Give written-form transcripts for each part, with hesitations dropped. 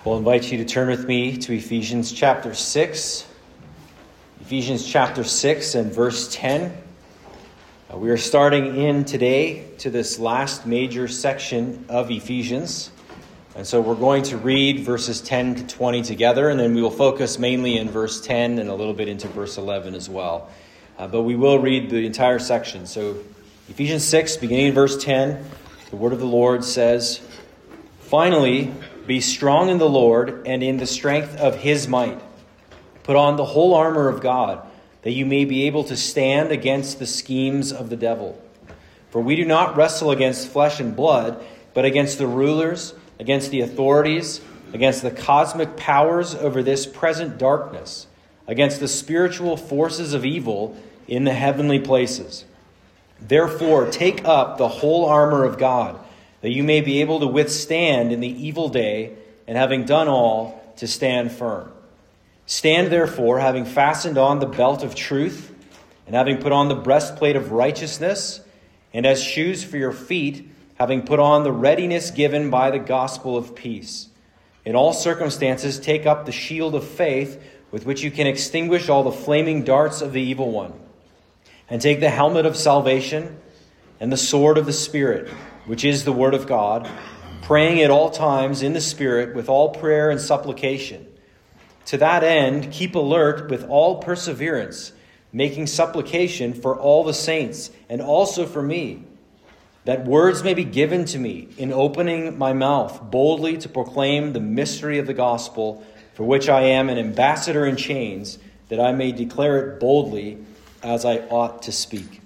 I'll invite you to turn with me to Ephesians chapter 6. Ephesians chapter 6 and verse 10. We are starting in today to this last major section of Ephesians. And so we're going to read verses 10 to 20 together, and then we will focus mainly in verse 10 and a little bit into verse 11 as well. But we will read the entire section. So Ephesians 6, beginning in verse 10, the word of the Lord says, "Finally, be strong in the Lord and in the strength of his might. Put on the whole armor of God, that you may be able to stand against the schemes of the devil. For we do not wrestle against flesh and blood, but against the rulers, against the authorities, against the cosmic powers over this present darkness, against the spiritual forces of evil in the heavenly places. Therefore, take up the whole armor of God, that you may be able to withstand in the evil day, and having done all, to stand firm. Stand therefore, having fastened on the belt of truth, and having put on the breastplate of righteousness, and as shoes for your feet, having put on the readiness given by the gospel of peace. In all circumstances, take up the shield of faith, with which you can extinguish all the flaming darts of the evil one. And take the helmet of salvation and the sword of the Spirit, which is the word of God, praying at all times in the Spirit with all prayer and supplication. To that end, keep alert with all perseverance, making supplication for all the saints, and also for me, that words may be given to me in opening my mouth boldly to proclaim the mystery of the gospel, for which I am an ambassador in chains, that I may declare it boldly as I ought to speak."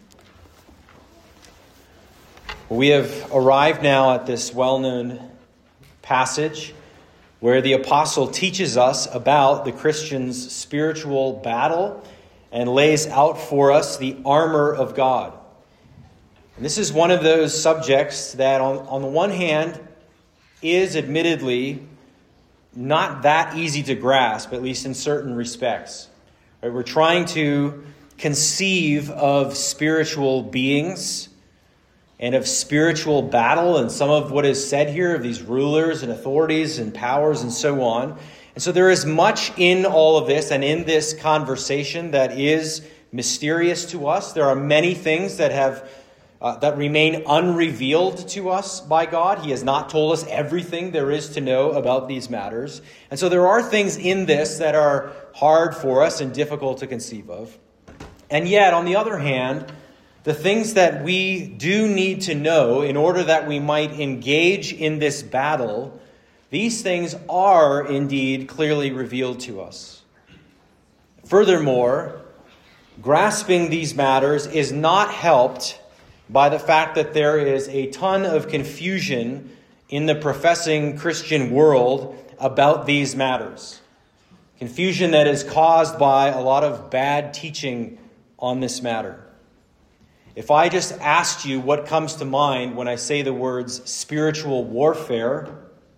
We have arrived now at this well-known passage where the apostle teaches us about the Christian's spiritual battle and lays out for us the armor of God. And this is one of those subjects that on the one hand is admittedly not that easy to grasp, at least in certain respects. Right? We're trying to conceive of spiritual beings and of spiritual battle, and some of what is said here of these rulers and authorities and powers and so on. And so there is much in all of this and in this conversation that is mysterious to us. There are many things that that remain unrevealed to us by God. He has not told us everything there is to know about these matters. And so there are things in this that are hard for us and difficult to conceive of. And yet, on the other hand, the things that we do need to know in order that we might engage in this battle, these things are indeed clearly revealed to us. Furthermore, grasping these matters is not helped by the fact that there is a ton of confusion in the professing Christian world about these matters. Confusion that is caused by a lot of bad teaching on this matter. If I just asked you what comes to mind when I say the words spiritual warfare,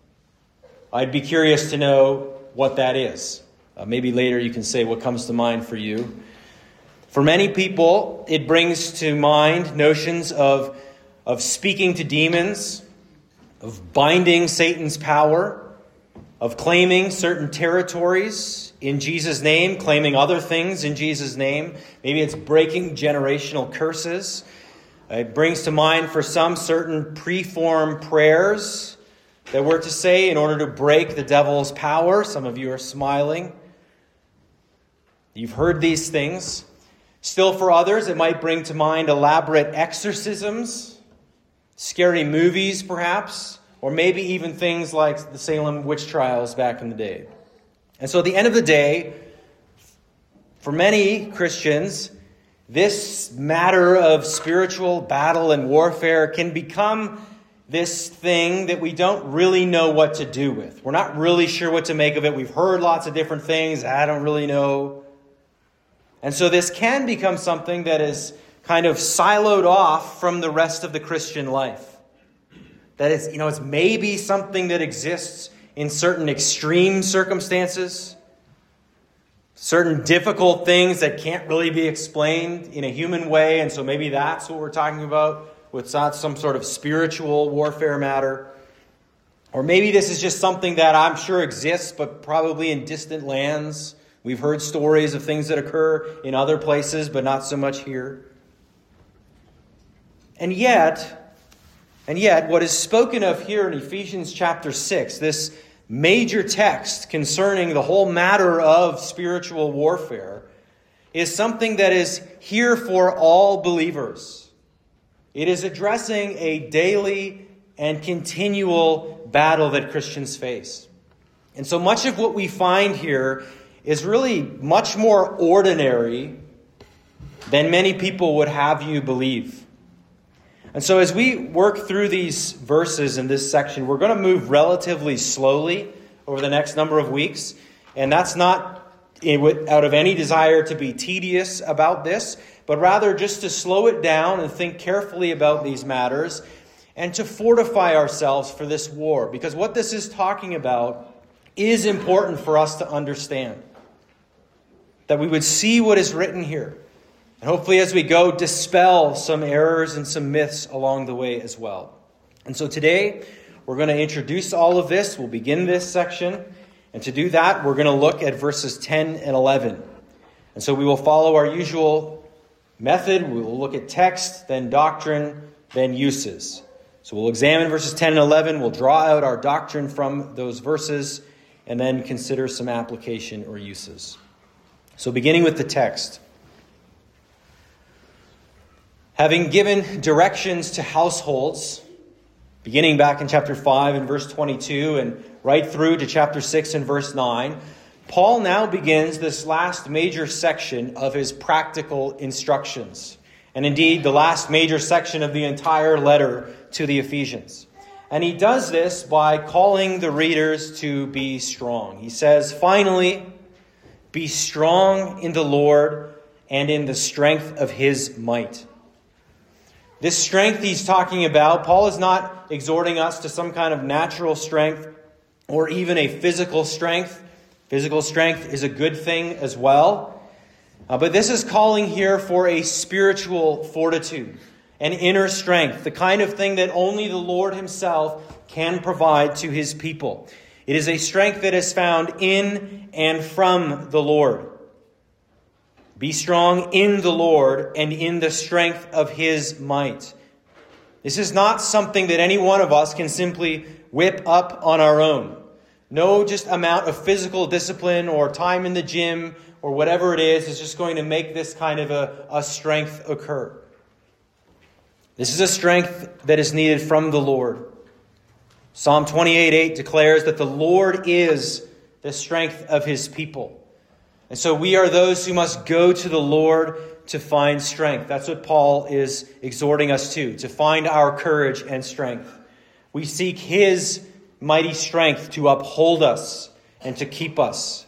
I'd be curious to know what that is. Maybe later you can say what comes to mind for you. For many people, it brings to mind notions of speaking to demons, of binding Satan's power, of claiming certain territories in Jesus' name, claiming other things in Jesus' name. Maybe it's breaking generational curses. It brings to mind for some certain preformed prayers that we're to say in order to break the devil's power. Some of you are smiling. You've heard these things. Still for others, it might bring to mind elaborate exorcisms, scary movies perhaps, or maybe even things like the Salem witch trials back in the day. And so at the end of the day, for many Christians, this matter of spiritual battle and warfare can become this thing that we don't really know what to do with. We're not really sure what to make of it. We've heard lots of different things. I don't really know. And so this can become something that is kind of siloed off from the rest of the Christian life. That is, it's maybe something that exists in certain extreme circumstances, certain difficult things that can't really be explained in a human way. And so maybe that's what we're talking about with some sort of spiritual warfare matter. Or maybe this is just something that I'm sure exists, but probably in distant lands. We've heard stories of things that occur in other places, but not so much here. And yet, what is spoken of here in Ephesians chapter 6, this major text concerning the whole matter of spiritual warfare, is something that is here for all believers. It is addressing a daily and continual battle that Christians face. And so much of what we find here is really much more ordinary than many people would have you believe. And so as we work through these verses in this section, we're going to move relatively slowly over the next number of weeks. And that's not out of any desire to be tedious about this, but rather just to slow it down and think carefully about these matters and to fortify ourselves for this war. Because what this is talking about is important for us to understand. That we would see what is written here. And hopefully as we go, dispel some errors and some myths along the way as well. And so today, we're going to introduce all of this. We'll begin this section. And to do that, we're going to look at verses 10 and 11. And so we will follow our usual method. We will look at text, then doctrine, then uses. So we'll examine verses 10 and 11. We'll draw out our doctrine from those verses and then consider some application or uses. So beginning with the text. Having given directions to households, beginning back in chapter 5 and verse 22 and right through to chapter 6 and verse 9, Paul now begins this last major section of his practical instructions. And indeed, the last major section of the entire letter to the Ephesians. And he does this by calling the readers to be strong. He says, finally, be strong in the Lord and in the strength of his might. This strength he's talking about, Paul is not exhorting us to some kind of natural strength or even a physical strength. Physical strength is a good thing as well. But this is calling here for a spiritual fortitude, an inner strength, the kind of thing that only the Lord himself can provide to his people. It is a strength that is found in and from the Lord. Be strong in the Lord and in the strength of his might. This is not something that any one of us can simply whip up on our own. No just amount of physical discipline or time in the gym or whatever it is just going to make this kind of a strength occur. This is a strength that is needed from the Lord. Psalm 28:8 declares that the Lord is the strength of his people. And so we are those who must go to the Lord to find strength. That's what Paul is exhorting us to find our courage and strength. We seek his mighty strength to uphold us and to keep us.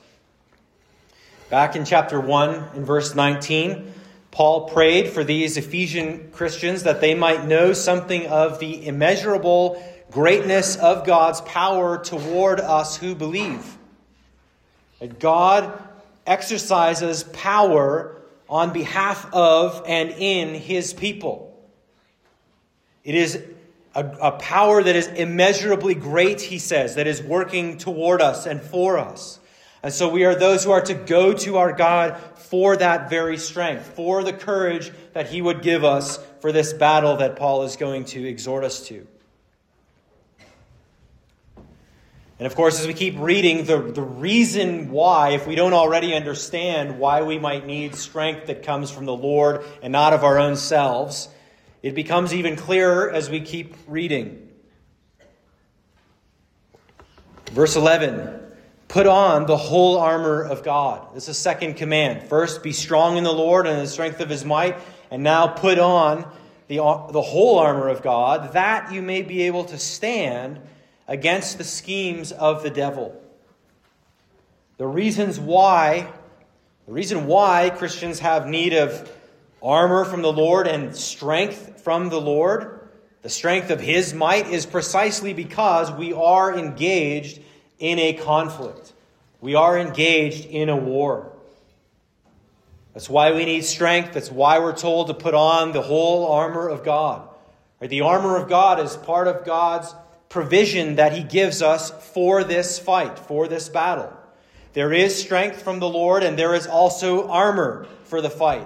Back in chapter 1 in verse 19, Paul prayed for these Ephesian Christians that they might know something of the immeasurable greatness of God's power toward us who believe. That God exercises power on behalf of and in his people. It is a power that is immeasurably great, he says, that is working toward us and for us. And so we are those who are to go to our God for that very strength, for the courage that he would give us for this battle that Paul is going to exhort us to. And of course, as we keep reading, the reason why, if we don't already understand why we might need strength that comes from the Lord and not of our own selves, it becomes even clearer as we keep reading. Verse 11, put on the whole armor of God. This is a second command. First, be strong in the Lord and in the strength of his might. And now put on the whole armor of God, that you may be able to stand against the schemes of the devil. The reason why Christians have need of armor from the Lord and strength from the Lord, the strength of his might, is precisely because we are engaged in a conflict. We are engaged in a war. That's why we need strength. That's why we're told to put on the whole armor of God. The armor of God is part of God's provision that he gives us for this fight, for this battle. There is strength from the Lord, and there is also armor for the fight.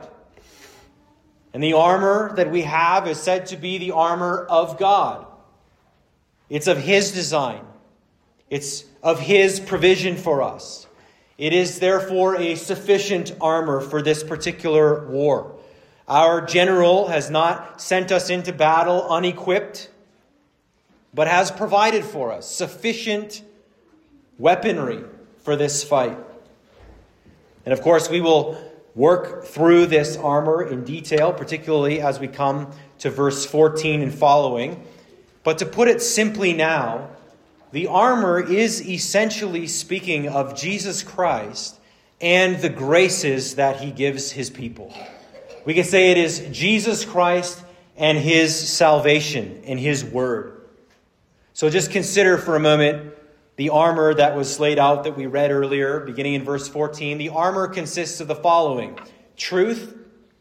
And the armor that we have is said to be the armor of God. It's of his design. It's of his provision for us. It is therefore a sufficient armor for this particular war. Our general has not sent us into battle unequipped, but has provided for us sufficient weaponry for this fight. And of course, we will work through this armor in detail, particularly as we come to verse 14 and following. But to put it simply now, the armor is essentially speaking of Jesus Christ and the graces that he gives his people. We can say it is Jesus Christ and his salvation and his word. So just consider for a moment the armor that was laid out that we read earlier, beginning in verse 14. The armor consists of the following: truth,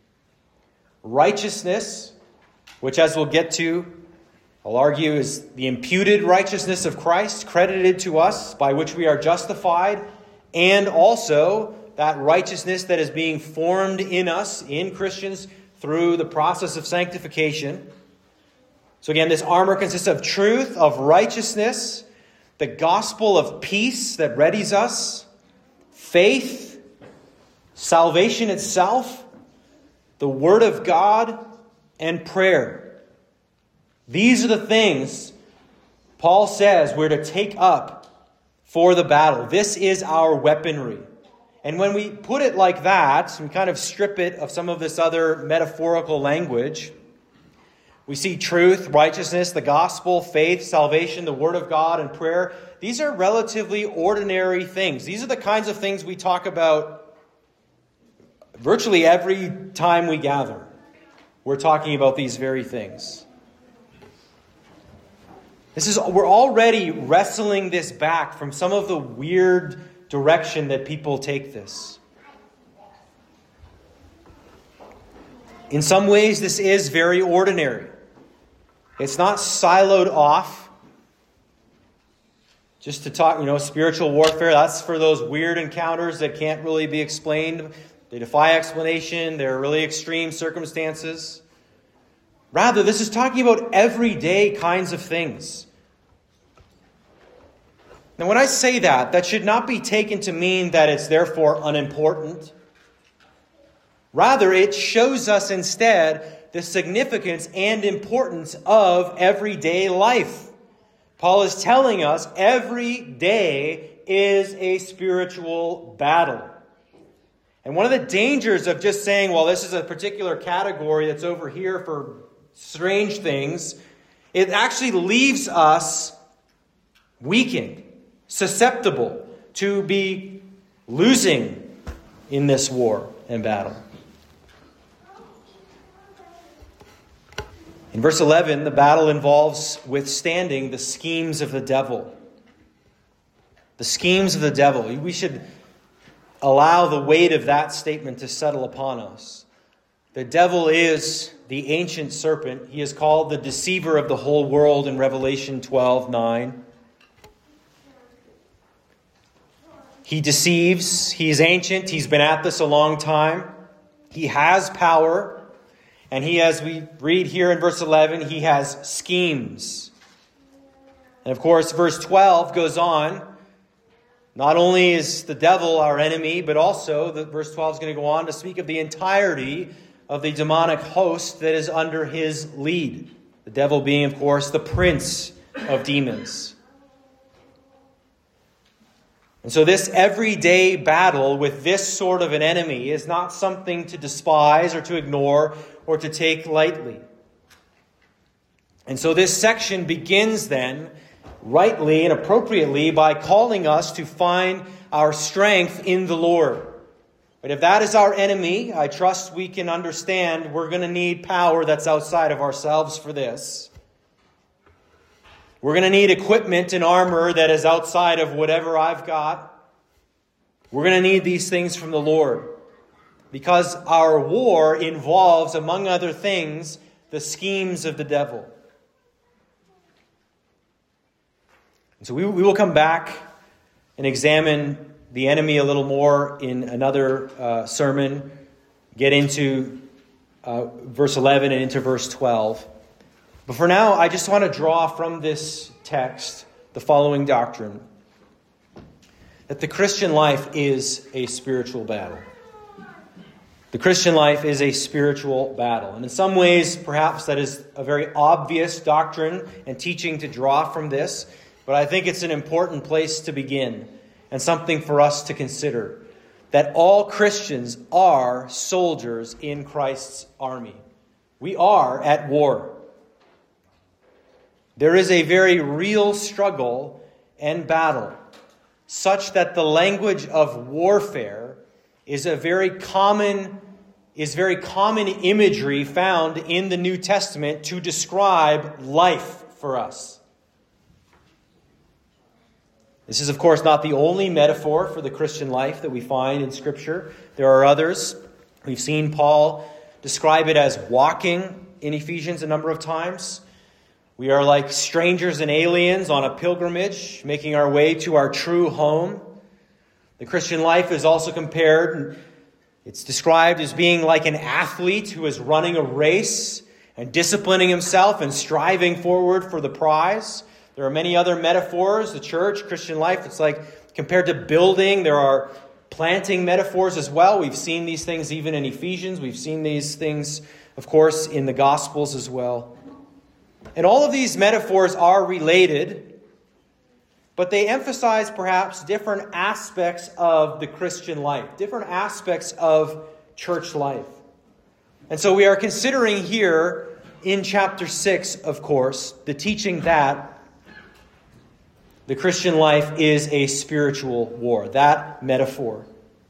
righteousness, which, as we'll get to, I'll argue is the imputed righteousness of Christ, credited to us, by which we are justified, and also that righteousness that is being formed in us, in Christians, through the process of sanctification. So again, this armor consists of truth, of righteousness, the gospel of peace that readies us, faith, salvation itself, the word of God, and prayer. These are the things Paul says we're to take up for the battle. This is our weaponry. And when we put it like that, we kind of strip it of some of this other metaphorical language. We see truth, righteousness, the gospel, faith, salvation, the word of God, and prayer. These are relatively ordinary things. These are the kinds of things we talk about virtually every time we gather. We're talking about these very things. We're already wrestling this back from some of the weird direction that people take this. In some ways, this is very ordinary. It's not siloed off just to talk, spiritual warfare. That's for those weird encounters that can't really be explained. They defy explanation. They're really extreme circumstances. Rather, this is talking about everyday kinds of things. Now, when I say that, that should not be taken to mean that it's therefore unimportant. Rather, it shows us instead the significance and importance of everyday life. Paul is telling us every day is a spiritual battle. And one of the dangers of just saying, well, this is a particular category that's over here for strange things, it actually leaves us weakened, susceptible to be losing in this war and battle. In verse 11, the battle involves withstanding the schemes of the devil. The schemes of the devil. We should allow the weight of that statement to settle upon us. The devil is the ancient serpent. He is called the deceiver of the whole world in Revelation 12:9. He deceives. He is ancient. He's been at this a long time. He has power. And he, as we read here in verse 11, he has schemes. And of course, verse 12 goes on. Not only is the devil our enemy, but also verse 12 is going to go on to speak of the entirety of the demonic host that is under his lead. The devil being, of course, the prince of demons. And so this everyday battle with this sort of an enemy is not something to despise or to ignore or to take lightly. And so this section begins then, rightly and appropriately, by calling us to find our strength in the Lord. But if that is our enemy, I trust we can understand we're going to need power that's outside of ourselves for this. We're going to need equipment and armor that is outside of whatever I've got. We're going to need these things from the Lord. Because our war involves, among other things, the schemes of the devil. So we will come back and examine the enemy a little more in another sermon, get into verse 11 and into verse 12. But for now, I just want to draw from this text the following doctrine: that the Christian life is a spiritual battle. The Christian life is a spiritual battle. And in some ways, perhaps that is a very obvious doctrine and teaching to draw from this. But I think it's an important place to begin and something for us to consider. That all Christians are soldiers in Christ's army. We are at war. There is a very real struggle and battle, such that the language of warfare is very common imagery found in the New Testament to describe life for us. This is, of course, not the only metaphor for the Christian life that we find in Scripture. There are others. We've seen Paul describe it as walking in Ephesians a number of times. We are like strangers and aliens on a pilgrimage, making our way to our true home. The Christian life is also compared, it's described as being like an athlete who is running a race and disciplining himself and striving forward for the prize. There are many other metaphors. The church, Christian life, it's like compared to building. There are planting metaphors as well. We've seen these things even in Ephesians. We've seen these things, of course, in the Gospels as well. And all of these metaphors are related, but they emphasize perhaps different aspects of the Christian life, different aspects of church life. And so we are considering here in chapter 6, of course, the teaching that the Christian life is a spiritual war, that metaphor.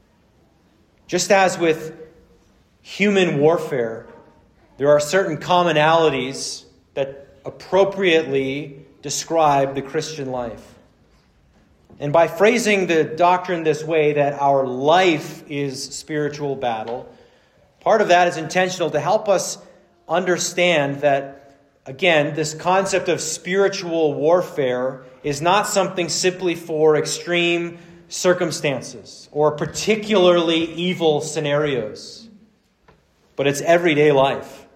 Just as with human warfare, there are certain commonalities that appropriately describe the Christian life. And by phrasing the doctrine this way, that our life is spiritual battle, part of that is intentional to help us understand that, again, this concept of spiritual warfare is not something simply for extreme circumstances or particularly evil scenarios, but it's everyday life.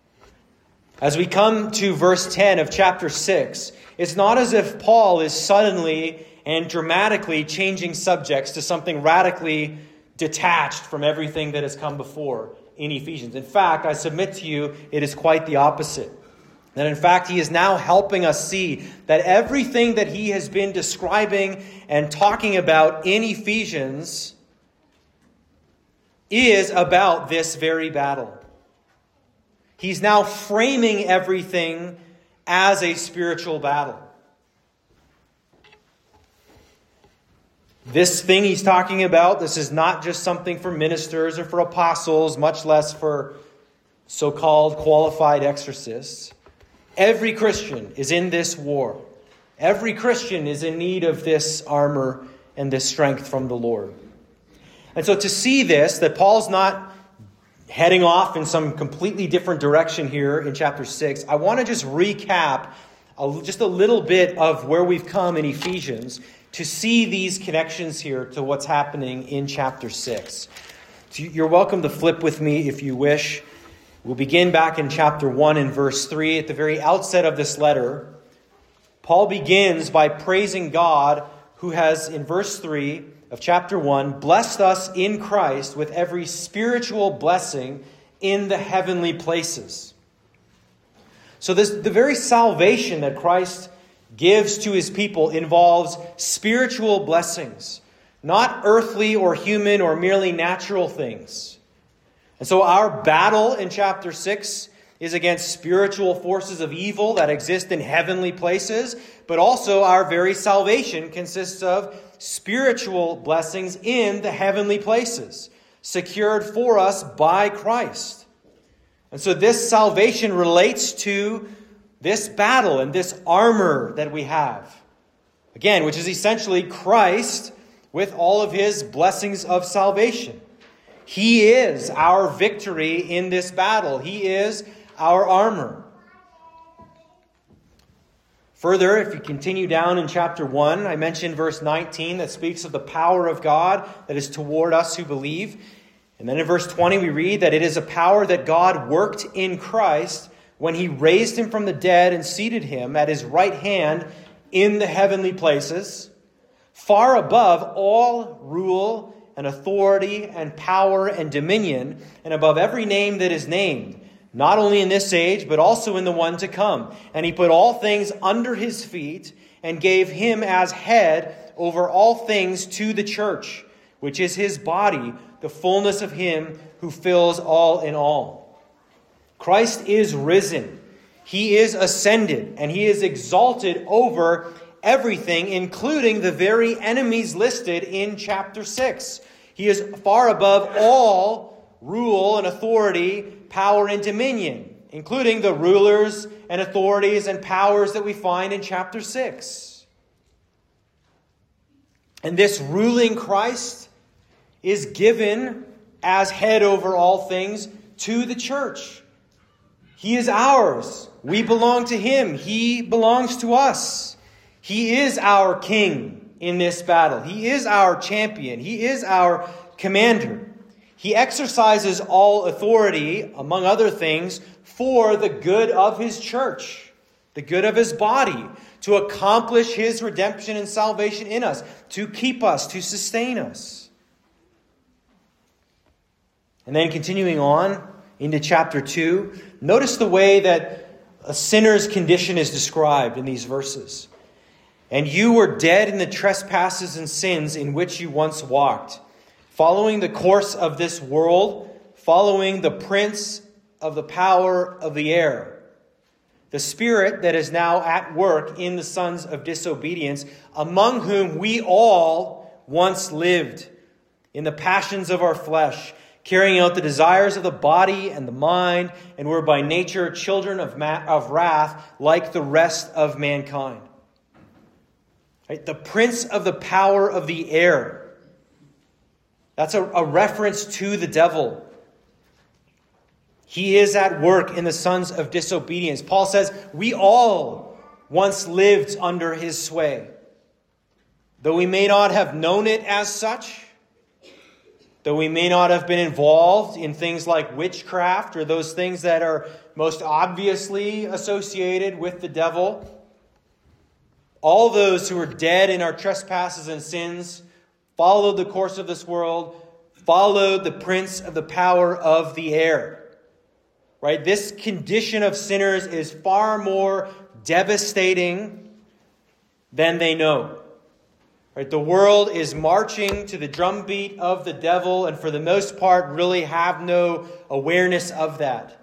As we come to verse 10 of chapter 6, it's not as if Paul is suddenly and dramatically changing subjects to something radically detached from everything that has come before in Ephesians. In fact, I submit to you, it is quite the opposite. That in fact, he is now helping us see that everything that he has been describing and talking about in Ephesians is about this very battle. He's now framing everything as a spiritual battle. This thing he's talking about, this is not just something for ministers or for apostles, much less for so-called qualified exorcists. Every Christian is in this war. Every Christian is in need of this armor and this strength from the Lord. And so to see this, that Paul's not heading off in some completely different direction here in chapter 6, I want to just recap just a little bit of where we've come in Ephesians to see these connections here to what's happening in chapter 6. So you're welcome to flip with me if you wish. We'll begin back in chapter 1 and verse 3. At the very outset of this letter, Paul begins by praising God who has, in verse 3 of chapter 1, blessed us in Christ with every spiritual blessing in the heavenly places. So the very salvation that Christ gives to his people involves spiritual blessings, not earthly or human or merely natural things. And so our battle in chapter 6 is against spiritual forces of evil that exist in heavenly places, but also our very salvation consists of spiritual blessings in the heavenly places, secured for us by Christ. And so this salvation relates to this battle and this armor that we have. Again, which is essentially Christ with all of his blessings of salvation. He is our victory in this battle. He is our armor. Further, if you continue down in chapter 1, I mentioned verse 19 that speaks of the power of God that is toward us who believe. And then in verse 20 we read that it is a power that God worked in Christ when he raised him from the dead and seated him at his right hand in the heavenly places, far above all rule and authority and power and dominion, and above every name that is named, not only in this age, but also in the one to come. And he put all things under his feet and gave him as head over all things to the church, which is his body, the fullness of him who fills all in all. Christ is risen. He is ascended, and he is exalted over everything, including the very enemies listed in chapter 6. He is far above all rule and authority, power and dominion, including the rulers and authorities and powers that we find in chapter 6. And this ruling Christ is given as head over all things to the church. He is ours. We belong to him. He belongs to us. He is our king in this battle. He is our champion. He is our commander. He exercises all authority, among other things, for the good of his church, the good of his body, to accomplish his redemption and salvation in us, to keep us, to sustain us. And then continuing on into chapter 2, notice the way that a sinner's condition is described in these verses. And you were dead in the trespasses and sins in which you once walked, following the course of this world, following the prince of the power of the air, the spirit that is now at work in the sons of disobedience, among whom we all once lived in the passions of our flesh, carrying out the desires of the body and the mind, and were by nature children of wrath like the rest of mankind. Right? The prince of the power of the air. That's a reference to the devil. He is at work in the sons of disobedience. Paul says, we all once lived under his sway. Though we may not have known it as such, though we may not have been involved in things like witchcraft or those things that are most obviously associated with the devil, all those who are dead in our trespasses and sins followed the course of this world, followed the prince of the power of the air. Right? This condition of sinners is far more devastating than they know. Right? The world is marching to the drumbeat of the devil, and for the most part really have no awareness of that.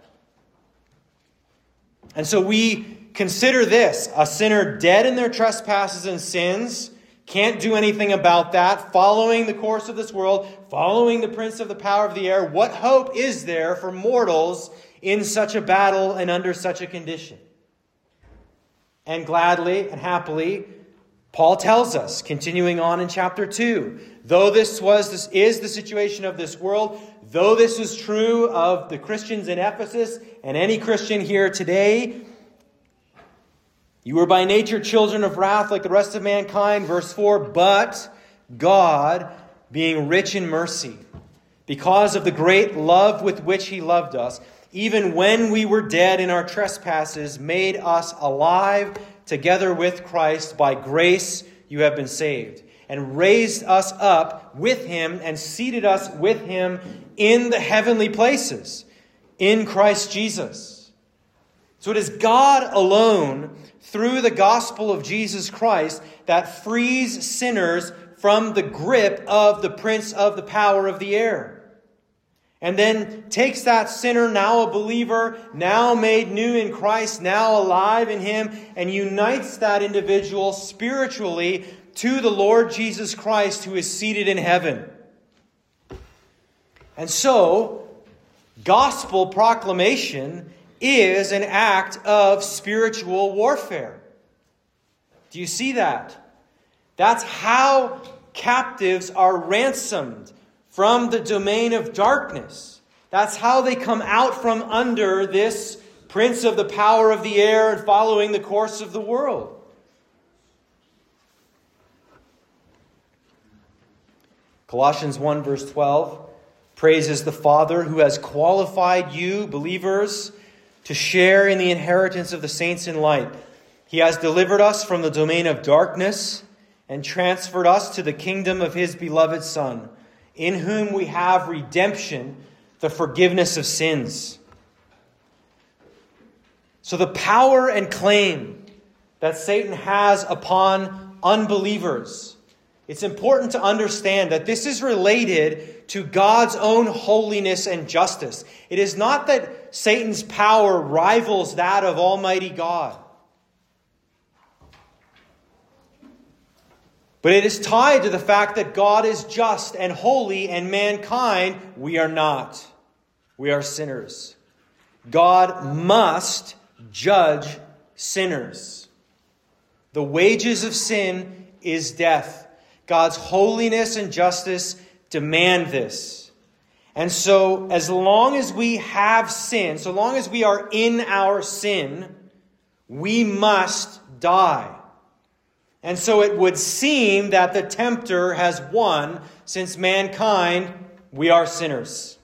And so we consider this, a sinner dead in their trespasses and sins, can't do anything about that, following the course of this world, following the prince of the power of the air. What hope is there for mortals in such a battle and under such a condition? And gladly and happily, Paul tells us, continuing on in chapter 2, though this is the situation of this world, though this is true of the Christians in Ephesus and any Christian here today, you were by nature children of wrath like the rest of mankind. Verse 4, but God, being rich in mercy, because of the great love with which he loved us, even when we were dead in our trespasses, made us alive together with Christ. By grace you have been saved, and raised us up with him and seated us with him in the heavenly places in Christ Jesus. So it is God alone, through the gospel of Jesus Christ, that frees sinners from the grip of the prince of the power of the air. And then takes that sinner, now a believer, now made new in Christ, now alive in him, and unites that individual spiritually to the Lord Jesus Christ, who is seated in heaven. And so, gospel proclamation is an act of spiritual warfare. Do you see that? That's how captives are ransomed from the domain of darkness. That's how they come out from under this prince of the power of the air and following the course of the world. Colossians 1 verse 12 praises the Father who has qualified you, believers, to share in the inheritance of the saints in light. He has delivered us from the domain of darkness and transferred us to the kingdom of His beloved Son, in whom we have redemption, the forgiveness of sins. So the power and claim that Satan has upon unbelievers, it's important to understand that this is related to God's own holiness and justice. It is not that Satan's power rivals that of Almighty God, but it is tied to the fact that God is just and holy, and mankind, we are not. We are sinners. God must judge sinners. The wages of sin is death. God's holiness and justice demand this. And so, as long as we have sin, so long as we are in our sin, we must die. And so it would seem that the tempter has won, since mankind, we are sinners.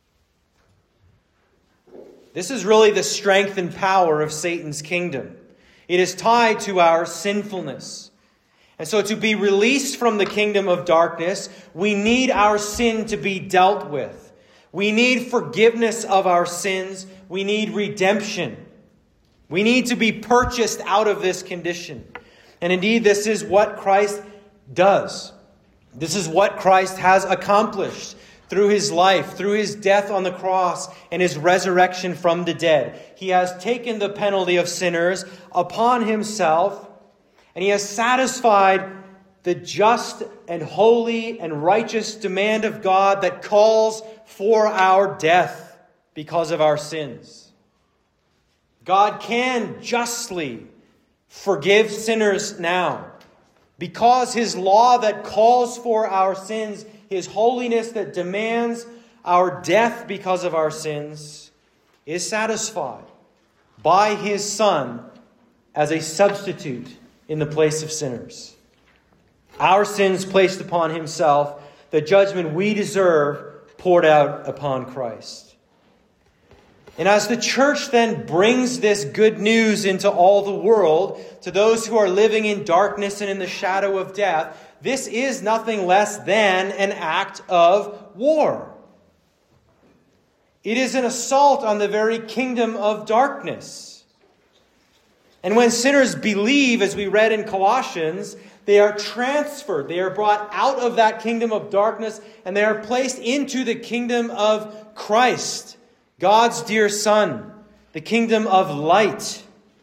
This is really the strength and power of Satan's kingdom. It is tied to our sinfulness. And so to be released from the kingdom of darkness, we need our sin to be dealt with. We need forgiveness of our sins. We need redemption. We need to be purchased out of this condition. And indeed, this is what Christ does. This is what Christ has accomplished through His life, through His death on the cross, and His resurrection from the dead. He has taken the penalty of sinners upon Himself, and He has satisfied the just and holy and righteous demand of God that calls for our death because of our sins. God can justly forgive sinners now, because His law that calls for our sins, His holiness that demands our death because of our sins, is satisfied by His Son as a substitute in the place of sinners. Our sins placed upon Himself, the judgment we deserve poured out upon Christ. And as the church then brings this good news into all the world, to those who are living in darkness and in the shadow of death, this is nothing less than an act of war. It is an assault on the very kingdom of darkness. And when sinners believe, as we read in Colossians, they are transferred. They are brought out of that kingdom of darkness, and they are placed into the kingdom of Christ, God's dear Son, the kingdom of light.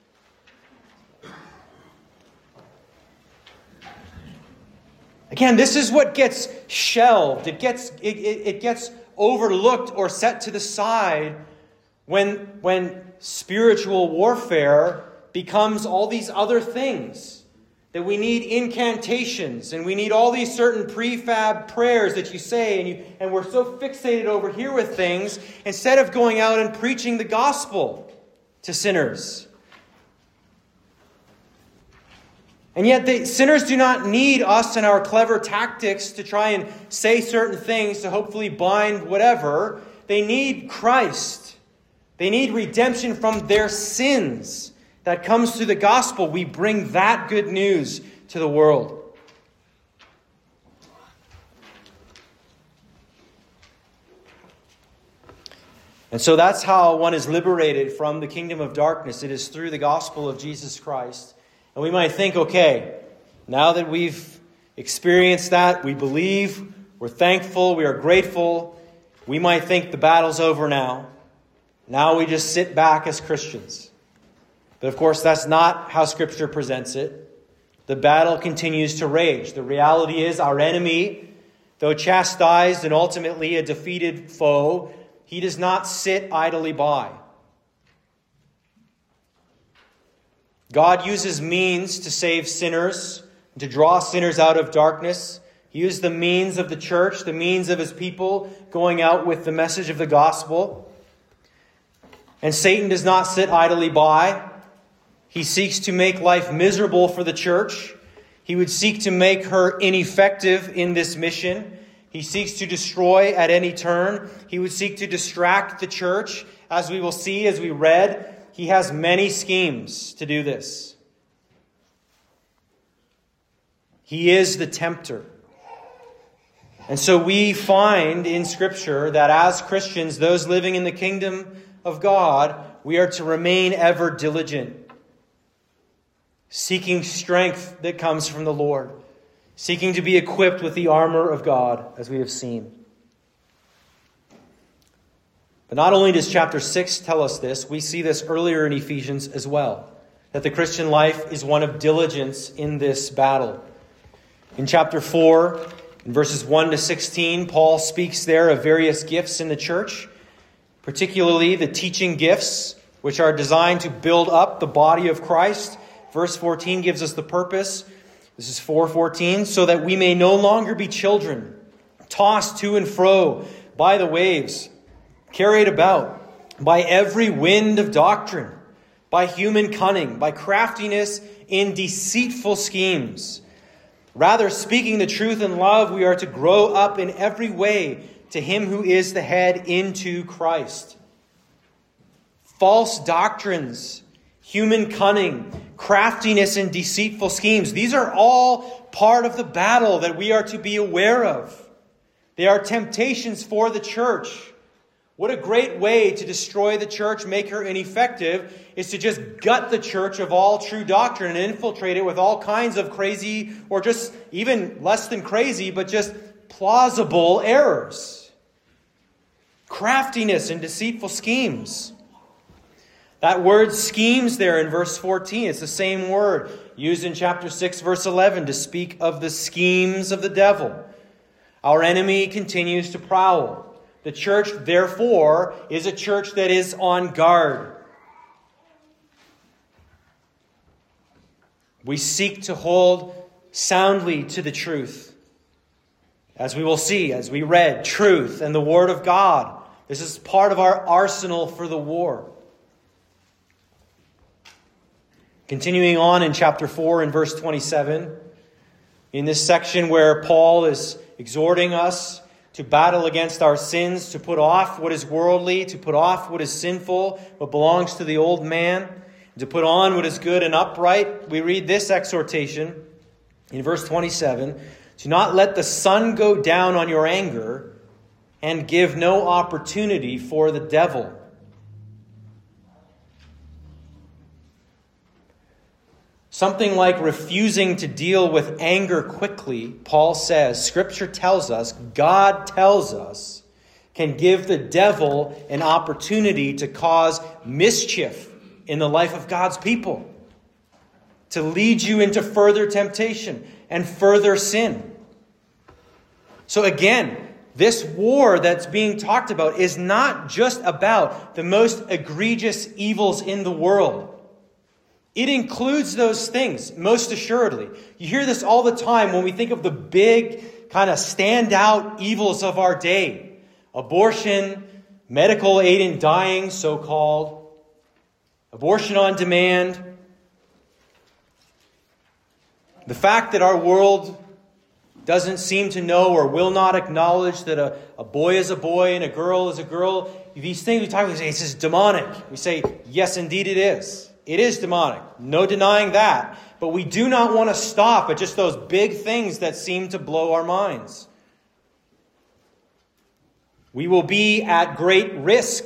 Again, this is what gets shelved. It gets overlooked or set to the side when spiritual warfare becomes all these other things. That we need incantations, and we need all these certain prefab prayers that you say, and we're so fixated over here with things, instead of going out and preaching the gospel to sinners. And yet sinners do not need us and our clever tactics to try and say certain things to hopefully bind whatever. They need Christ. They need redemption from their sins. That comes through the gospel. We bring that good news to the world. And so that's how one is liberated from the kingdom of darkness. It is through the gospel of Jesus Christ. And we might think, okay, now that we've experienced that, we believe, we're thankful, we are grateful, we might think the battle's over now. Now we just sit back as Christians. But of course, that's not how Scripture presents it. The battle continues to rage. The reality is our enemy, though chastised and ultimately a defeated foe, he does not sit idly by. God uses means to save sinners, to draw sinners out of darkness. He used the means of the church, the means of His people, going out with the message of the gospel. And Satan does not sit idly by. He seeks to make life miserable for the church. He would seek to make her ineffective in this mission. He seeks to destroy at any turn. He would seek to distract the church. As we will see as we read, he has many schemes to do this. He is the tempter. And so we find in Scripture that as Christians, those living in the kingdom of God, we are to remain ever diligent, seeking strength that comes from the Lord, seeking to be equipped with the armor of God, as we have seen. But not only does chapter 6 tell us this, we see this earlier in Ephesians as well, that the Christian life is one of diligence in this battle. In chapter 4, in verses 1 to 16, Paul speaks there of various gifts in the church, particularly the teaching gifts, which are designed to build up the body of Christ. Verse 14 gives us the purpose. This is 4:14, so that we may no longer be children, tossed to and fro by the waves, carried about by every wind of doctrine, by human cunning, by craftiness in deceitful schemes. Rather, speaking the truth in love, we are to grow up in every way to him who is the head, into Christ. False doctrines, human cunning, craftiness in deceitful schemes. These are all part of the battle that we are to be aware of. They are temptations for the church. What a great way to destroy the church, make her ineffective, is to just gut the church of all true doctrine and infiltrate it with all kinds of crazy, or just even less than crazy, but just plausible errors. Craftiness and deceitful schemes. That word schemes there in verse 14, it's the same word used in chapter 6, verse 11 to speak of the schemes of the devil. Our enemy continues to prowl. The church, therefore, is a church that is on guard. We seek to hold soundly to the truth. As we will see, as we read, truth and the Word of God. This is part of our arsenal for the war. Continuing on in chapter 4 and verse 27, in this section where Paul is exhorting us to battle against our sins, to put off what is worldly, to put off what is sinful, what belongs to the old man, and to put on what is good and upright. We read this exhortation in verse 27, "Do not let the sun go down on your anger, and give no opportunity for the devil." Something like refusing to deal with anger quickly, Paul says, Scripture tells us, God tells us, can give the devil an opportunity to cause mischief in the life of God's people, to lead you into further temptation and further sin. So again, this war that's being talked about is not just about the most egregious evils in the world. It includes those things, most assuredly. You hear this all the time when we think of the big kind of standout evils of our day. Abortion, medical aid in dying, so-called. Abortion on demand. The fact that our world doesn't seem to know or will not acknowledge that a boy is a boy and a girl is a girl. These things we talk about, we say, it's just demonic. We say, yes, indeed it is. It is demonic. No denying that. But we do not want to stop at just those big things that seem to blow our minds. We will be at great risk,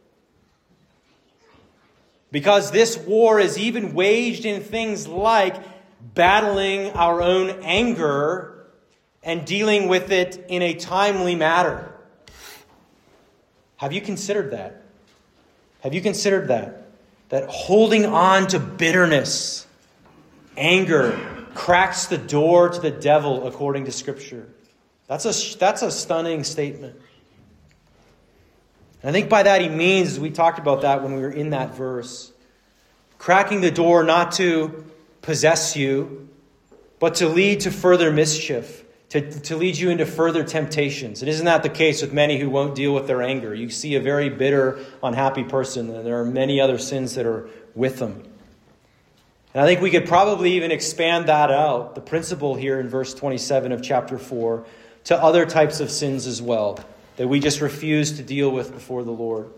because this war is even waged in things like battling our own anger and dealing with it in a timely manner. Have you considered that? Have you considered that? That holding on to bitterness, anger, cracks the door to the devil according to Scripture. That's a stunning statement. And I think by that he means, we talked about that when we were in that verse, cracking the door not to possess you, but to lead to further mischief, to lead you into further temptations. And isn't that the case with many who won't deal with their anger? You see a very bitter, unhappy person, and there are many other sins that are with them. And I think we could probably even expand that out, the principle here in verse 27 of chapter 4, to other types of sins as well that we just refuse to deal with before the Lord.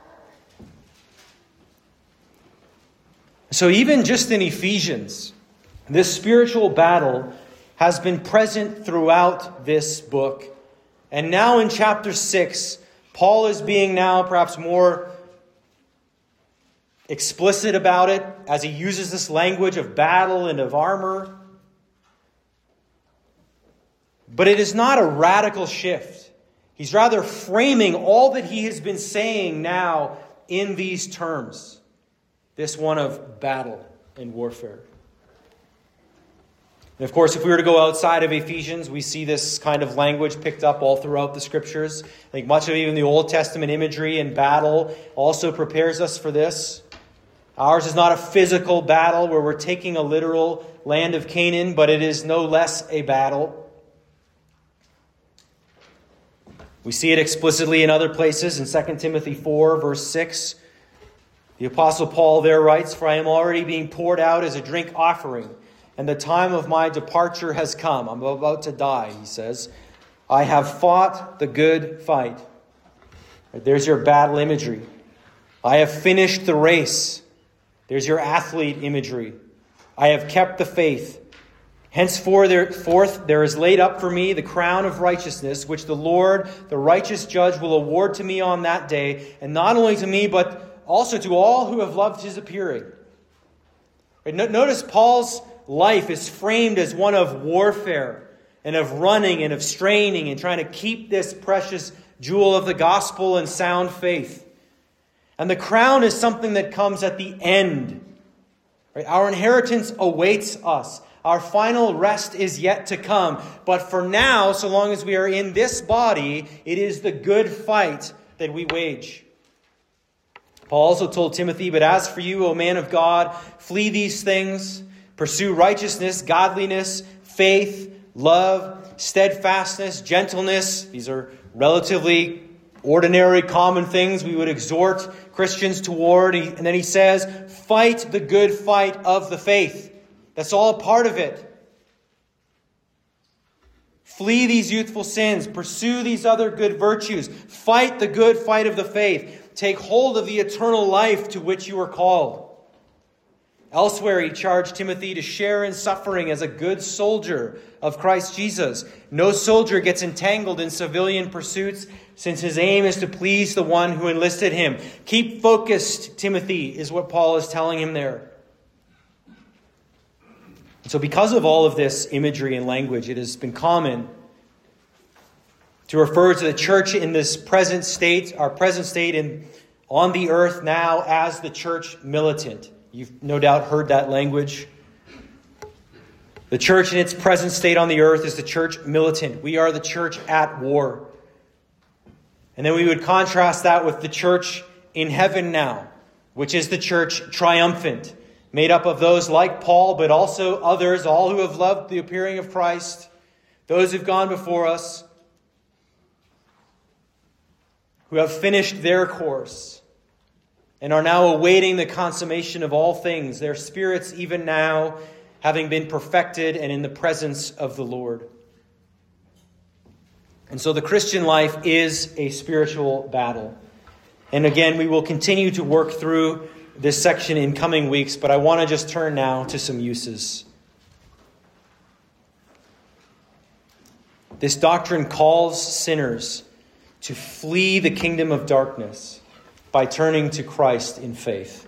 So even just in Ephesians, this spiritual battle has been present throughout this book. And now in chapter 6, Paul is being now perhaps more explicit about it as he uses this language of battle and of armor. But it is not a radical shift. He's rather framing all that he has been saying now in these terms. This one of battle and warfare. And of course, if we were to go outside of Ephesians, we see this kind of language picked up all throughout the Scriptures. I think much of even the Old Testament imagery and battle also prepares us for this. Ours is not a physical battle where we're taking a literal land of Canaan, but it is no less a battle. We see it explicitly in other places. In 2 Timothy 4, verse 6, the Apostle Paul there writes, "For I am already being poured out as a drink offering, and the time of my departure has come." I'm about to die, he says. "I have fought the good fight." There's your battle imagery. "I have finished the race." There's your athlete imagery. "I have kept the faith. Henceforth there is laid up for me the crown of righteousness, which the Lord, the righteous judge, will award to me on that day, and not only to me, but also to all who have loved his appearing." Notice Paul's life is framed as one of warfare and of running and of straining and trying to keep this precious jewel of the gospel and sound faith. And the crown is something that comes at the end. Our inheritance awaits us. Our final rest is yet to come. But for now, so long as we are in this body, it is the good fight that we wage. Paul also told Timothy, "But as for you, O man of God, flee these things. Pursue righteousness, godliness, faith, love, steadfastness, gentleness." These are relatively ordinary, common things we would exhort Christians toward. And then he says, "Fight the good fight of the faith." That's all a part of it. Flee these youthful sins. Pursue these other good virtues. Fight the good fight of the faith. Take hold of the eternal life to which you are called. Elsewhere, he charged Timothy to share in suffering as a good soldier of Christ Jesus. No soldier gets entangled in civilian pursuits, since his aim is to please the one who enlisted him. Keep focused, Timothy, is what Paul is telling him there. And so because of all of this imagery and language, it has been common to refer to the church in this present state, our present state on the earth now, as the church militant. You've no doubt heard that language. The church in its present state on the earth is the church militant. We are the church at war. And then we would contrast that with the church in heaven now, which is the church triumphant, made up of those like Paul, but also others, all who have loved the appearing of Christ, those who've gone before us, who have finished their course and are now awaiting the consummation of all things, their spirits even now having been perfected and in the presence of the Lord. And so the Christian life is a spiritual battle. And again, we will continue to work through this section in coming weeks, but I want to just turn now to some uses. This doctrine calls sinners to flee the kingdom of darkness by turning to Christ in faith.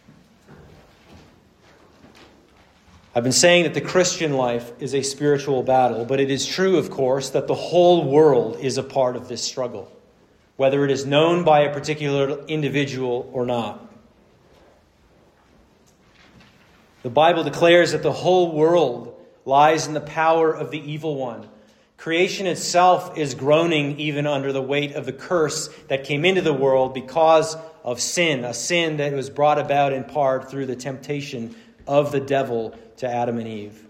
I've been saying that the Christian life is a spiritual battle, but it is true, of course, that the whole world is a part of this struggle, whether it is known by a particular individual or not. The Bible declares that the whole world lies in the power of the evil one. Creation itself is groaning even under the weight of the curse that came into the world because of sin, a sin that was brought about in part through the temptation of the devil to Adam and Eve.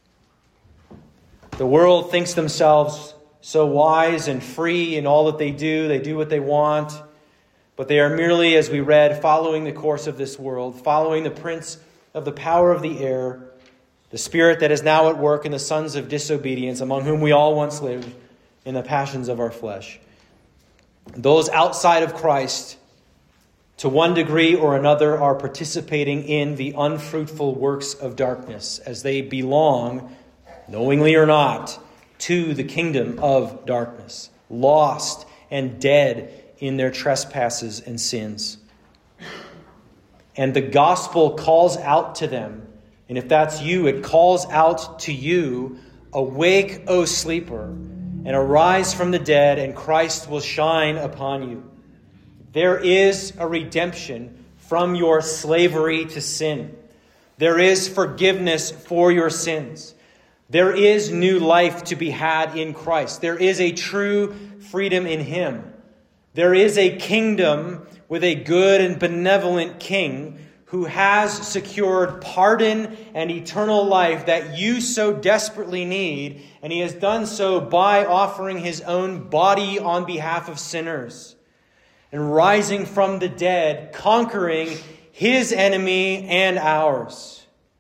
The world thinks themselves so wise and free in all that they do. They do what they want, but they are merely, as we read, following the course of this world, following the prince of the power of the air, the spirit that is now at work in the sons of disobedience, among whom we all once lived, in the passions of our flesh. Those outside of Christ, to one degree or another, are participating in the unfruitful works of darkness as they belong, knowingly or not, to the kingdom of darkness, lost and dead in their trespasses and sins. And the gospel calls out to them, and if that's you, it calls out to you, "Awake, O sleeper, and arise from the dead, and Christ will shine upon you." There is a redemption from your slavery to sin. There is forgiveness for your sins. There is new life to be had in Christ. There is a true freedom in Him. There is a kingdom with a good and benevolent king who has secured pardon and eternal life that you so desperately need, and He has done so by offering His own body on behalf of sinners and rising from the dead, conquering His enemy and ours.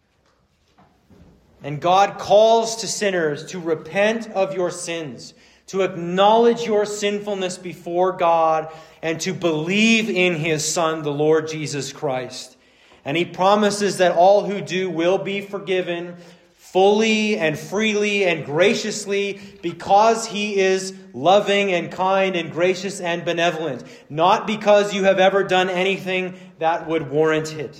And God calls to sinners to repent of your sins, to acknowledge your sinfulness before God, and to believe in His Son, the Lord Jesus Christ. And He promises that all who do will be forgiven fully and freely and graciously, because He is loving and kind and gracious and benevolent, not because you have ever done anything that would warrant it.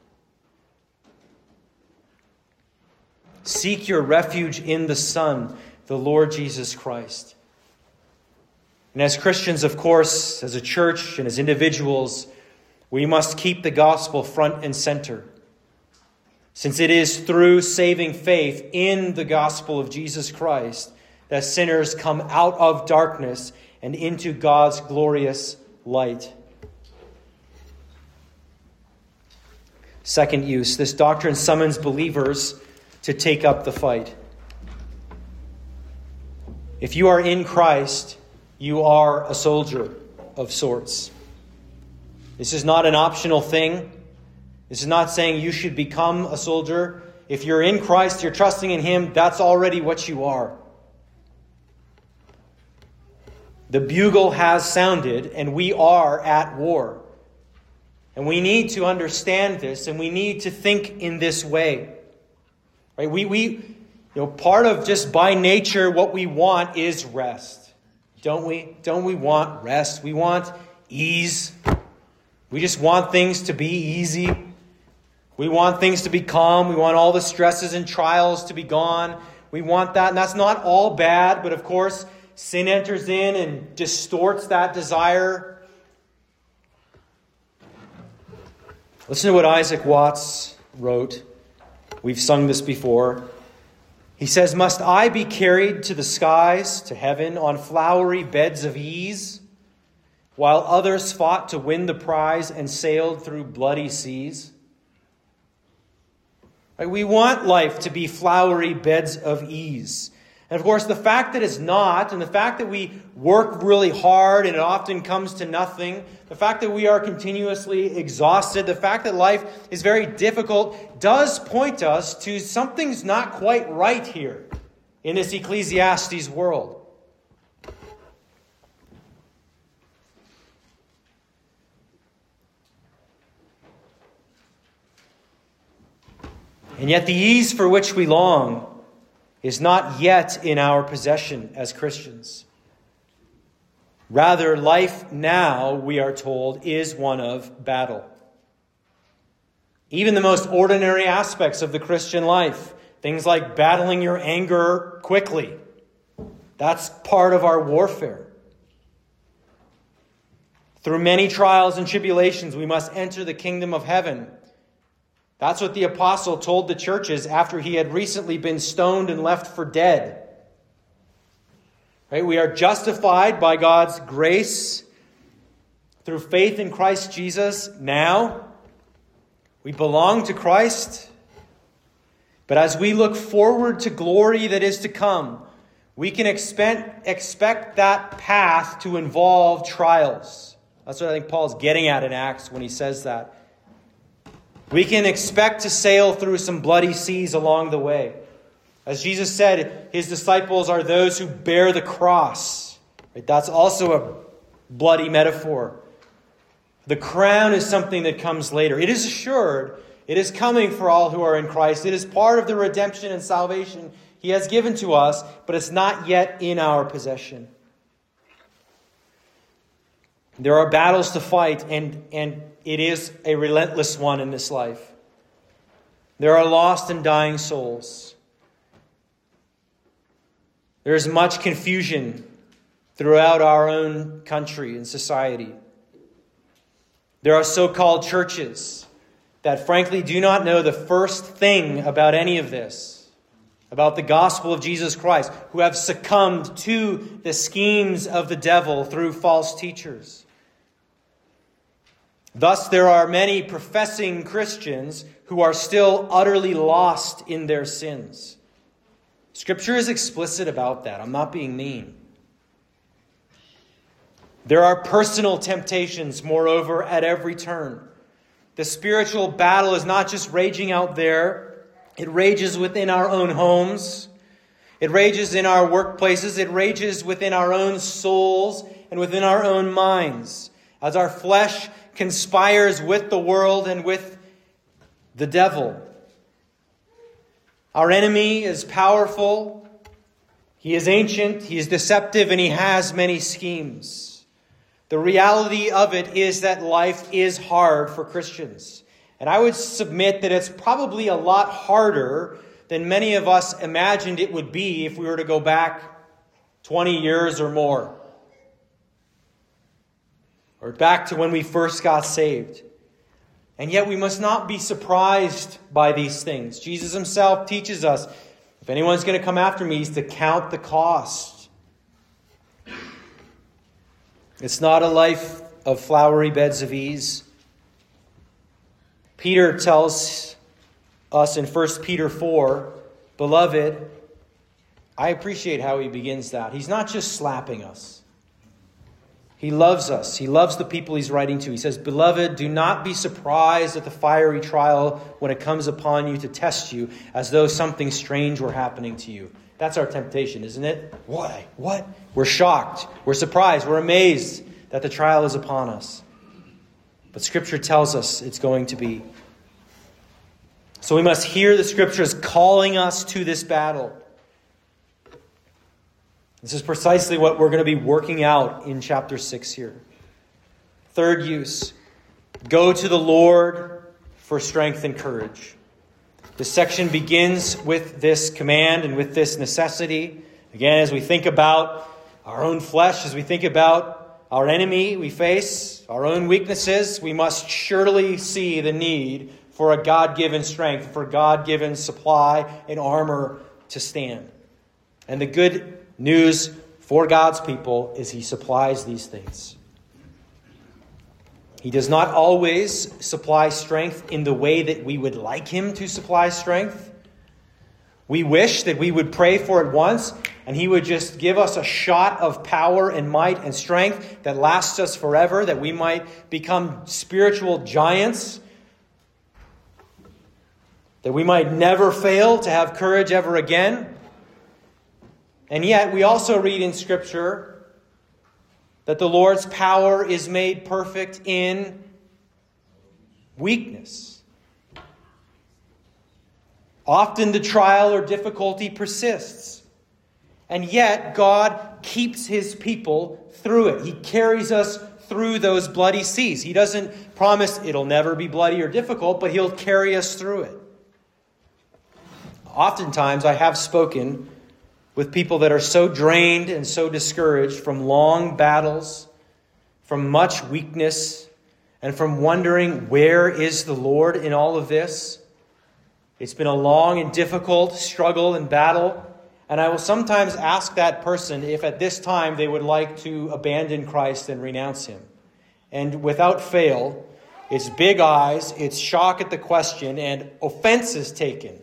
Seek your refuge in the Son, the Lord Jesus Christ. And as Christians, of course, as a church and as individuals, we must keep the gospel front and center, since it is through saving faith in the gospel of Jesus Christ that sinners come out of darkness and into God's glorious light. Second use, this doctrine summons believers to take up the fight. If you are in Christ, you are a soldier of sorts. This is not an optional thing. This is not saying you should become a soldier. If you're in Christ, you're trusting in Him, that's already what you are. The bugle has sounded, and we are at war. And we need to understand this, and we need to think in this way. Right? Part of just by nature what we want is rest. Don't we? Don't we want rest? We want ease. We just want things to be easy. We want things to be calm. We want all the stresses and trials to be gone. We want that, and that's not all bad, but of course, sin enters in and distorts that desire. Listen to what Isaac Watts wrote. We've sung this before. He says, "Must I be carried to the skies, to heaven, on flowery beds of ease, while others fought to win the prize and sailed through bloody seas?" Right? We want life to be flowery beds of ease. And of course, the fact that it's not, and the fact that we work really hard and it often comes to nothing, the fact that we are continuously exhausted, the fact that life is very difficult, does point us to something's not quite right here in this Ecclesiastes world. And yet the ease for which we long is not yet in our possession as Christians. Rather, life now, we are told, is one of battle. Even the most ordinary aspects of the Christian life, things like battling your anger quickly, that's part of our warfare. Through many trials and tribulations, we must enter the kingdom of heaven. That's what the apostle told the churches after he had recently been stoned and left for dead. Right? We are justified by God's grace through faith in Christ Jesus now. We belong to Christ. But as we look forward to glory that is to come, we can expect that path to involve trials. That's what I think Paul's getting at in Acts when he says that. We can expect to sail through some bloody seas along the way. As Jesus said, his disciples are those who bear the cross. Right? That's also a bloody metaphor. The crown is something that comes later. It is assured. It is coming for all who are in Christ. It is part of the redemption and salvation he has given to us, but it's not yet in our possession. There are battles to fight, and it is a relentless one in this life. There are lost and dying souls. There is much confusion throughout our own country and society. There are so-called churches that frankly do not know the first thing about any of this, about the gospel of Jesus Christ, who have succumbed to the schemes of the devil through false teachers. Thus, there are many professing Christians who are still utterly lost in their sins. Scripture is explicit about that. I'm not being mean. There are personal temptations, moreover, at every turn. The spiritual battle is not just raging out there. It rages within our own homes. It rages in our workplaces. It rages within our own souls and within our own minds, as our flesh conspires with the world and with the devil. Our enemy is powerful, he is ancient, he is deceptive, and he has many schemes. The reality of it is that life is hard for Christians. And I would submit that it's probably a lot harder than many of us imagined it would be if we were to go back 20 years or more. Or back to when we first got saved. And yet we must not be surprised by these things. Jesus himself teaches us, if anyone's going to come after me, he's to count the cost. It's not a life of flowery beds of ease. Peter tells us in 1 Peter 4, Beloved, I appreciate how he begins that. He's not just slapping us. He loves us. He loves the people he's writing to. He says, Beloved, do not be surprised at the fiery trial when it comes upon you to test you, as though something strange were happening to you. That's our temptation, isn't it? Why? What? We're shocked. We're surprised. We're amazed that the trial is upon us. But Scripture tells us it's going to be. So we must hear the Scriptures calling us to this battle. This is precisely what we're going to be working out in chapter 6 here. Third use, go to the Lord for strength and courage. This section begins with this command and with this necessity. Again, as we think about our own flesh, as we think about our enemy we face, our own weaknesses, we must surely see the need for a God-given strength, for God-given supply and armor to stand. And the good news for God's people is he supplies these things. He does not always supply strength in the way that we would like him to supply strength. We wish that we would pray for it once and he would just give us a shot of power and might and strength that lasts us forever, that we might become spiritual giants, that we might never fail to have courage ever again. And yet we also read in Scripture that the Lord's power is made perfect in weakness. Often the trial or difficulty persists. And yet God keeps his people through it. He carries us through those bloody seas. He doesn't promise it'll never be bloody or difficult, but he'll carry us through it. Oftentimes I have spoken with people that are so drained and so discouraged from long battles, from much weakness, and from wondering, where is the Lord in all of this? It's been a long and difficult struggle and battle, and I will sometimes ask that person if at this time they would like to abandon Christ and renounce him. And without fail, it's big eyes, it's shock at the question, and offense is taken.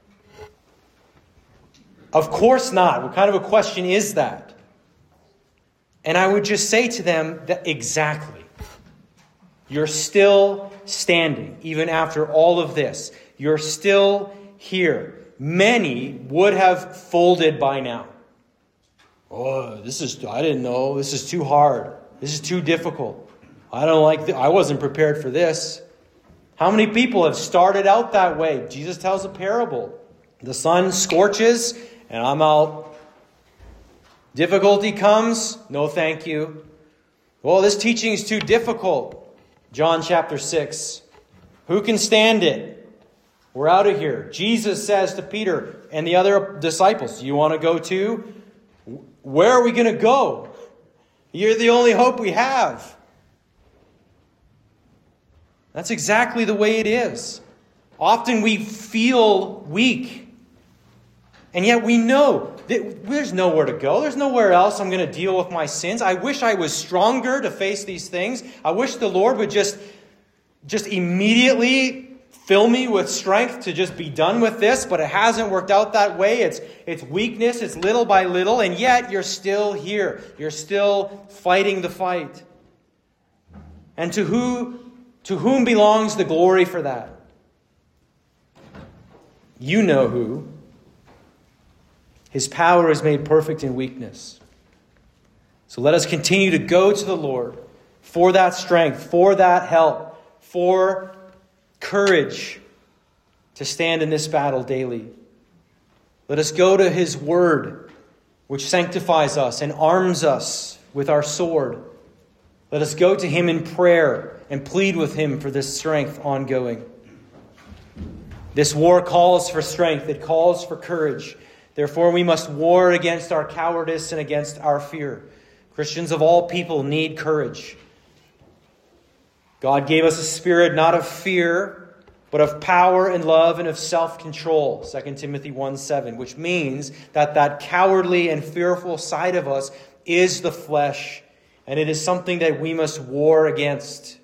Of course not. What kind of a question is that? And I would just say to them that exactly. You're still standing, even after all of this. You're still here. many would have folded by now. Oh, I didn't know. This is too hard. This is too difficult. I wasn't prepared for this. How many people have started out that way? Jesus tells a parable. The sun scorches and I'm out. Difficulty comes. No, thank you. Well, this teaching is too difficult. John chapter 6. Who can stand it? We're out of here. Jesus says to Peter and the other disciples, you want to go too? Where are we going to go? You're the only hope we have. That's exactly the way it is. Often we feel weak. And yet we know that there's nowhere to go. There's nowhere else I'm going to deal with my sins. I wish I was stronger to face these things. I wish the Lord would just immediately fill me with strength to just be done with this, but it hasn't worked out that way. It's weakness, it's little by little, and yet you're still here. You're still fighting the fight. And to whom belongs the glory for that? You know who. His power is made perfect in weakness. So let us continue to go to the Lord for that strength, for that help, for courage to stand in this battle daily. Let us go to His Word, which sanctifies us and arms us with our sword. Let us go to Him in prayer and plead with Him for this strength ongoing. This war calls for strength. It calls for courage. Therefore, we must war against our cowardice and against our fear. Christians of all people need courage. God gave us a spirit not of fear, but of power and love and of self-control. 2 Timothy 1:7, which means that cowardly and fearful side of us is the flesh, and it is something that we must war against.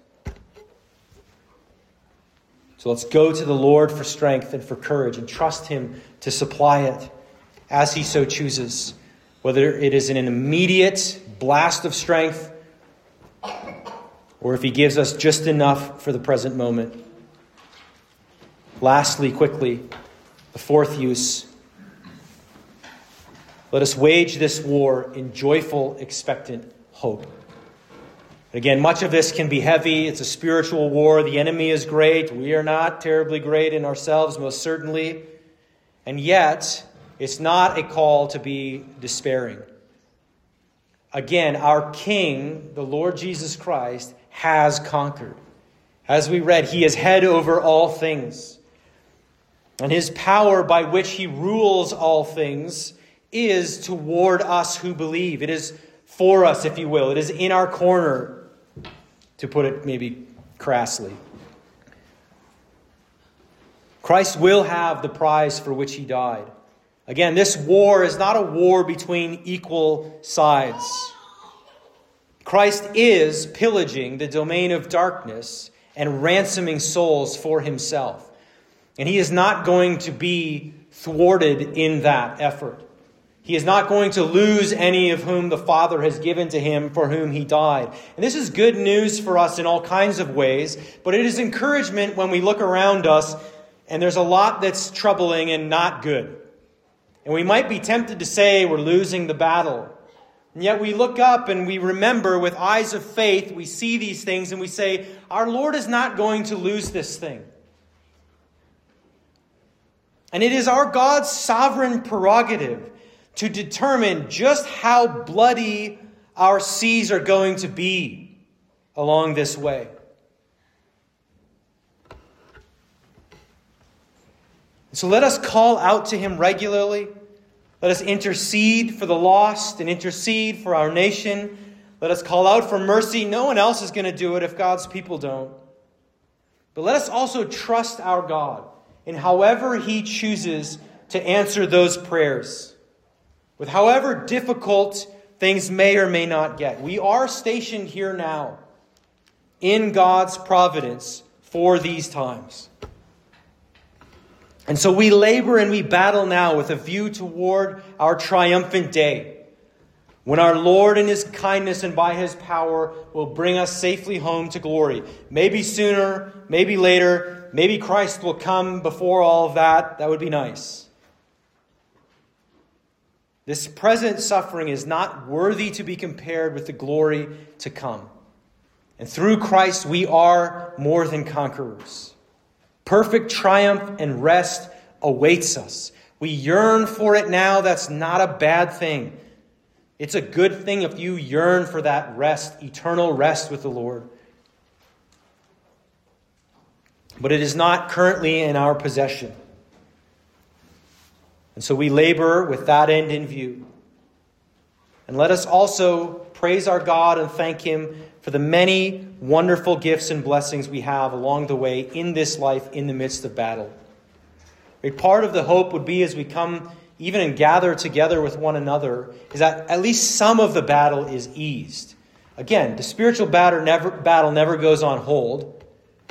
So let's go to the Lord for strength and for courage and trust Him to supply it as He so chooses, whether it is in an immediate blast of strength or if He gives us just enough for the present moment. Lastly, quickly, the fourth use. Let us wage this war in joyful, expectant hope. Again, much of this can be heavy. It's a spiritual war. The enemy is great. We are not terribly great in ourselves, most certainly. And yet, it's not a call to be despairing. Again, our King, the Lord Jesus Christ, has conquered. As we read, He is head over all things. And His power by which He rules all things is toward us who believe. It is for us, if you will. It is in our corner, to put it maybe crassly. Christ will have the prize for which He died. Again, this war is not a war between equal sides. Christ is pillaging the domain of darkness and ransoming souls for Himself. And He is not going to be thwarted in that effort. He is not going to lose any of whom the Father has given to Him for whom He died. And this is good news for us in all kinds of ways, but it is encouragement when we look around us and there's a lot that's troubling and not good. And we might be tempted to say we're losing the battle. And yet we look up and we remember with eyes of faith, we see these things and we say, our Lord is not going to lose this thing. And it is our God's sovereign prerogative to determine just how bloody our seas are going to be along this way. So let us call out to Him regularly. Let us intercede for the lost and intercede for our nation. Let us call out for mercy. No one else is going to do it if God's people don't. But let us also trust our God in however He chooses to answer those prayers. With however difficult things may or may not get. We are stationed here now in God's providence for these times. And so we labor and we battle now with a view toward our triumphant day, when our Lord in His kindness and by His power will bring us safely home to glory. Maybe sooner, maybe later, maybe Christ will come before all of that. That would be nice. This present suffering is not worthy to be compared with the glory to come. And through Christ, we are more than conquerors. Perfect triumph and rest awaits us. We yearn for it now. That's not a bad thing. It's a good thing if you yearn for that rest, eternal rest with the Lord. But it is not currently in our possession. And so we labor with that end in view. And let us also praise our God and thank Him for the many wonderful gifts and blessings we have along the way in this life in the midst of battle. A part of the hope would be as we come even and gather together with one another is that at least some of the battle is eased. Again, the spiritual battle never goes on hold.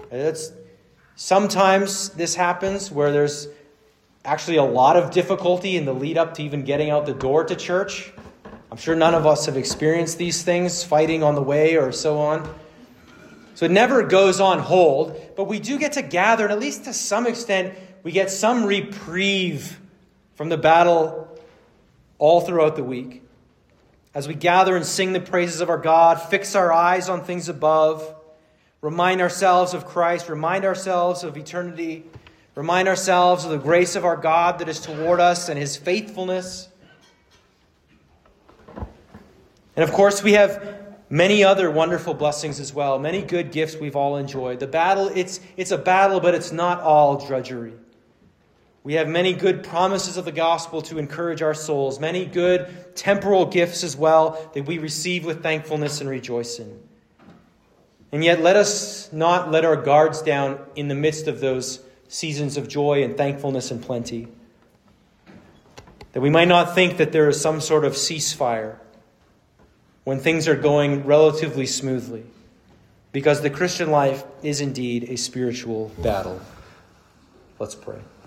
Sometimes this happens where there's actually a lot of difficulty in the lead up to even getting out the door to church. I'm sure none of us have experienced these things, fighting on the way or so on. So it never goes on hold, but we do get to gather, and at least to some extent, we get some reprieve from the battle all throughout the week. As we gather and sing the praises of our God, fix our eyes on things above, remind ourselves of Christ, remind ourselves of eternity, remind ourselves of the grace of our God that is toward us and His faithfulness. And of course, we have many other wonderful blessings as well, many good gifts we've all enjoyed. The battle, it's a battle, but it's not all drudgery. We have many good promises of the gospel to encourage our souls, many good temporal gifts as well that we receive with thankfulness and rejoicing. And yet let us not let our guards down in the midst of those seasons of joy and thankfulness and plenty. That we might not think that there is some sort of ceasefire when things are going relatively smoothly, because the Christian life is indeed a spiritual battle. Let's pray.